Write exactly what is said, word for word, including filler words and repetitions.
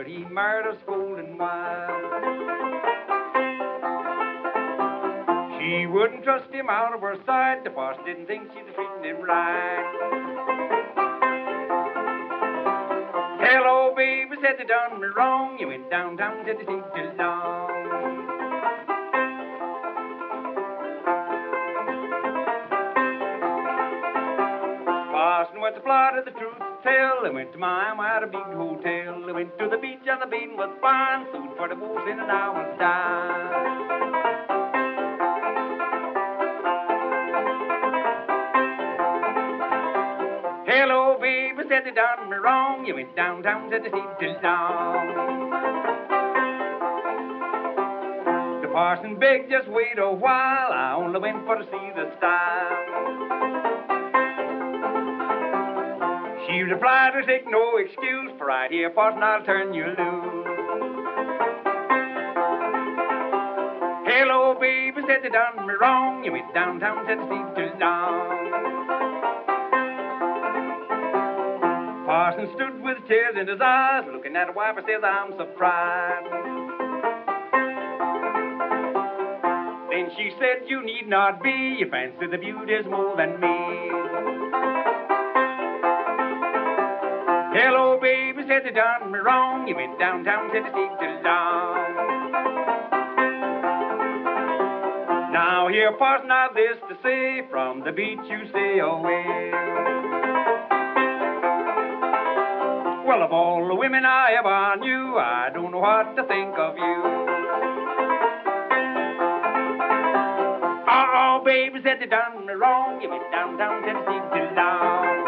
but he married her scolding wild. She wouldn't trust him out of her sight. The boss didn't think she was treating him right. Hello, baby, said they done me wrong. You went downtown, said they take too long. Boston went to Florida, the truth to tell. They went to Miami at a big hotel. They went to the beach and the bean was fine. Food for the wolves in an hour's time. Hello, baby, said they done me wrong. You went downtown, said they stayed too long. The parson begged, just wait a while. I only went for to see the style. She replied, to take no excuse, for right here, parson, I'll turn you loose. Hello, baby, said they done me wrong. You went downtown, said they stayed too long. Parson stood with tears in his eyes, looking at a wife, and says, I'm surprised. Then she said, you need not be, you fancy the beauty's more than me. Hello, baby, said they done me wrong. You went downtown, said they stayed too long. Now here, parson, I've this to say, from the beach you stay away. Well, of all the women I ever knew, I don't know what to think of you. Oh, baby, said they done me wrong. You went downtown, said they stayed too long.